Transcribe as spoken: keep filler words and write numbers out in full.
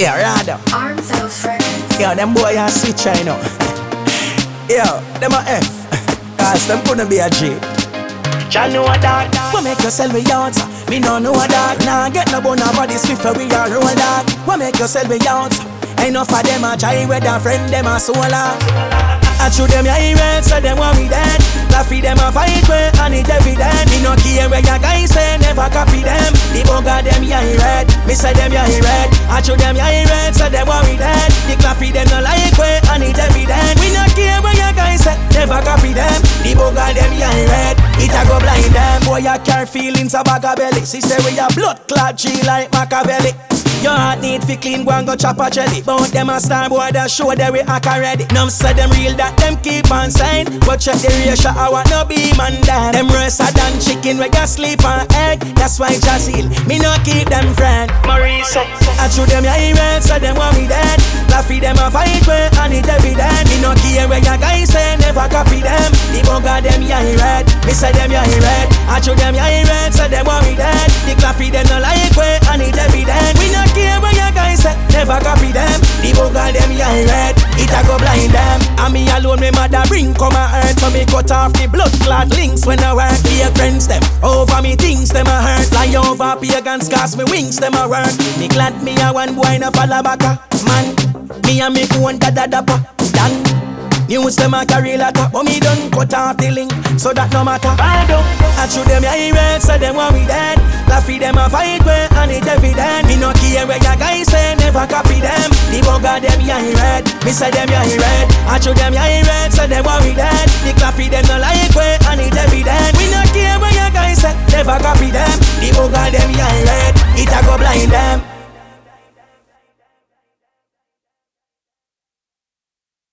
Yeah, rather. Arms House Records. Yeah, them boy are switch, I know. Yeah, them a F. Cause them couldn't be a G. Jah know a dog. What make you sell me out? Me no know a dog. Nah, get no bone body swift for we a roll dog. What make you sell me out? Enough of them a try with a friend, them a solar. I show them your irate, so them want me dead. Laughy them a fight with, and it evident. Me no care where your guys say, never copy them. The bugger them your irate, me say them your irate. I show them your irate, so them want me dead. The clappy them no like way, and it evident. We no care where your guys say, never copy them. The bugger them your irate, it a go blind them. Boy you carry feelings of bag of belly. She say we a blood clot G like Machiavelli. Your heart need fi clean, go and go chop a jelly. But them a star boy, they show that we act already. None say them real, that them keep on sign. But check the ratio, I want no be man down. Them roaster than chicken, we got sleep on egg. That's why Jazil, me no keep them friend. Maurice, I show them your irate, so them want me dead. Laughy them a fight with, and it evident. Me no care where your guys say, never copy them. The bugger them your irate, me say them your irate. I show them your irate, so them want me dead. The clappy them no like way, and it evident. We no care where your guys say, never copy them. The bugger them your red, it a go blind them. And me alone, me mother bring come a hurt. So me cut off the blood clot links when I work. Be a friends them, over me things them a hurt. Fly over pagans, cast me wings them a work. Me glad me a one boy na follow back a man. Me a me own da da da pa, done. News them a carry latter, but me done cut off the link, so that no matter. I show them your irate, so them want me dead. Laughy them a fight with, and it evident. Me no care where your guys say, never copy them. The bugger them your irate, me say them your irate. I show them your irate, so them want me dead. The clappy them no like way, and it evident. We no care where your guys say, never copy them. The bugger them your irate, it a go blind them.